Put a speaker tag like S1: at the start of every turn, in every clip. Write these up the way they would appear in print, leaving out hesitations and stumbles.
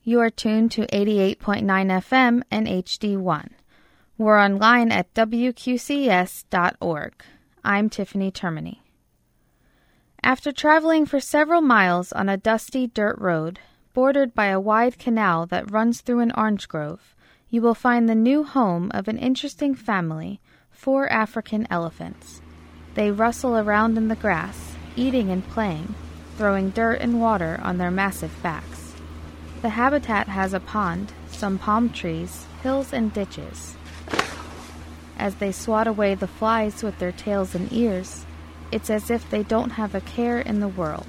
S1: You are tuned to 88.9 FM and HD1. We're online at wqcs.org. I'm Tiffany Termini. After traveling for several miles on a dusty dirt road, bordered by a wide canal that runs through an orange grove, you will find the new home of an interesting family, 4 African elephants. They rustle around in the grass, eating and playing, throwing dirt and water on their massive backs. The habitat has a pond, some palm trees, hills, and ditches. As they swat away the flies with their tails and ears, it's as if they don't have a care in the world.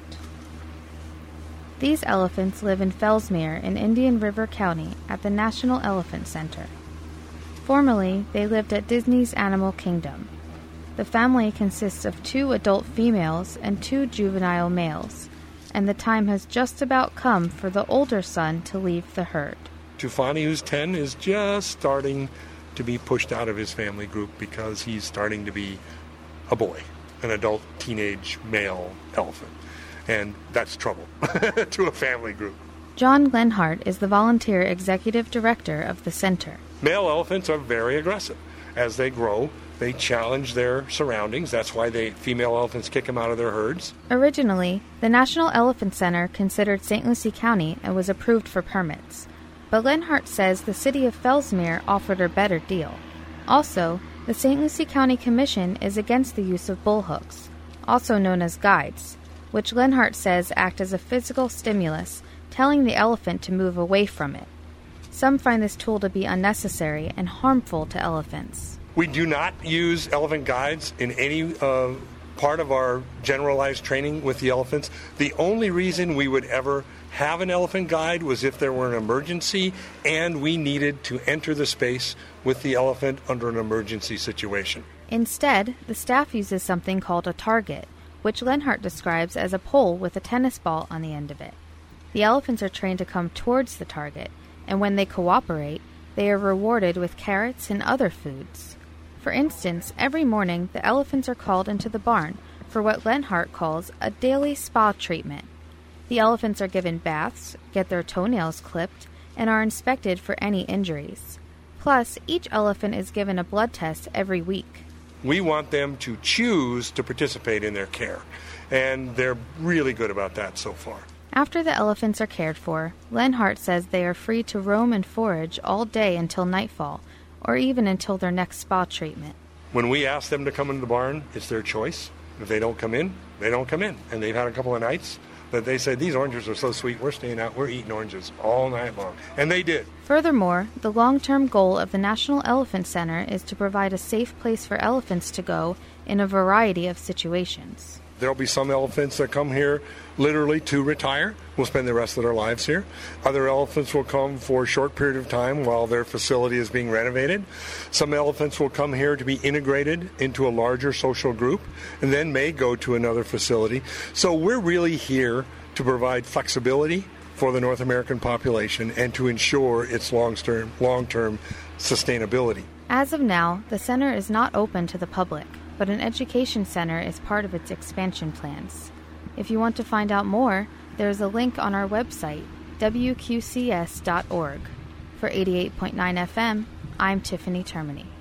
S1: These elephants live in Fellsmere in Indian River County at the National Elephant Center. Formerly, they lived at Disney's Animal Kingdom. The family consists of 2 adult females and 2 juvenile males, and the time has just about come for the older son to leave the herd.
S2: Tufani, who's 10, is just starting to be pushed out of his family group because he's starting to be a boy, an adult teenage male elephant. And that's trouble to a family group.
S1: John Lenhart is the volunteer executive director of the center.
S2: Male elephants are very aggressive. As they grow, they challenge their surroundings. That's why female elephants kick them out of their herds.
S1: Originally, the National Elephant Center considered St. Lucie County and was approved for permits. But Lenhart says the city of Fellsmere offered a better deal. Also, the St. Lucie County Commission is against the use of bullhooks, also known as guides, which Lenhart says act as a physical stimulus, telling the elephant to move away from it. Some find this tool to be unnecessary and harmful to elephants.
S2: We do not use elephant guides in any part of our generalized training with the elephants. The only reason we would ever have an elephant guide was if there were an emergency and we needed to enter the space with the elephant under an emergency situation.
S1: Instead, the staff uses something called a target, which Lenhart describes as a pole with a tennis ball on the end of it. The elephants are trained to come towards the target, and when they cooperate, they are rewarded with carrots and other foods. For instance, every morning the elephants are called into the barn for what Lenhart calls a daily spa treatment. The elephants are given baths, get their toenails clipped, and are inspected for any injuries. Plus, each elephant is given a blood test every week.
S2: We want them to choose to participate in their care, and they're really good about that so far.
S1: After the elephants are cared for, Lenhart says they are free to roam and forage all day until nightfall, or even until their next spa treatment.
S2: When we ask them to come into the barn, it's their choice. If they don't come in, they don't come in. And they've had a couple of nights that they said, these oranges are so sweet, we're staying out, we're eating oranges all night long. And they did.
S1: Furthermore, the long-term goal of the National Elephant Center is to provide a safe place for elephants to go in a variety of situations.
S2: There'll be some elephants that come here literally to retire, will spend the rest of their lives here. Other elephants will come for a short period of time while their facility is being renovated. Some elephants will come here to be integrated into a larger social group and then may go to another facility. So we're really here to provide flexibility for the North American population and to ensure its long-term sustainability.
S1: As of now, the center is not open to the public, but an education center is part of its expansion plans. If you want to find out more, there is a link on our website, wqcs.org. For 88.9 FM, I'm Tiffany Termini.